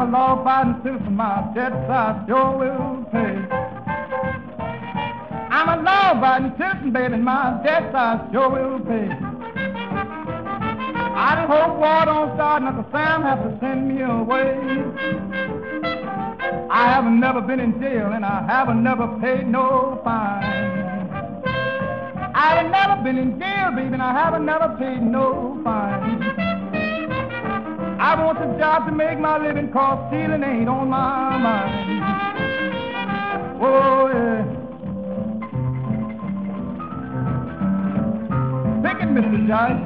a law-abiding citizen, my debts I sure will pay. I'm a law-abiding citizen, baby, my debts I sure will pay. I just hope war don't start and Uncle Sam have to send me away. I haven't never been in jail and I haven't never paid no fine. I haven't never been in jail, baby, and I haven't never paid no fine. I want a job to make my living, 'cause stealing ain't on my mind. Oh, yeah. Pick it, Mr. Judge.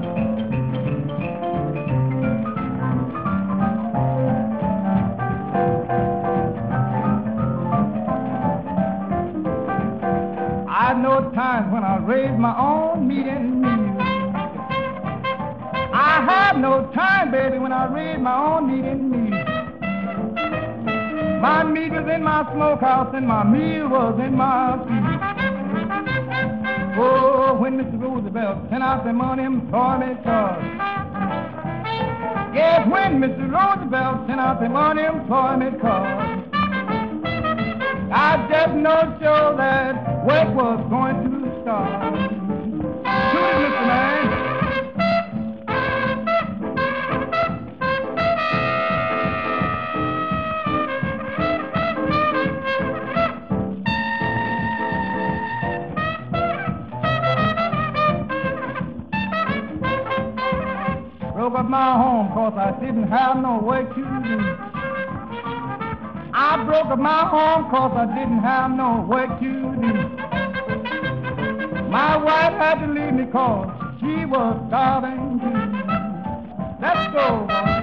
I know times when I raise my own meat and meal. I have no time, baby, when I raise my own meat and meal. My meat was in my smokehouse and my meal was in my field. Oh, when Mr. Roosevelt sent out them unemployment cards. Yes, when Mr. Roosevelt sent out them unemployment cards. I just know sure that work was going to start. Shoot it, Mr. Man. Broke up my home 'cause I didn't have no work to do. I broke up my home 'cause I didn't have no work to do. My wife had to leave me 'cause she was starving too. Let's go, boy.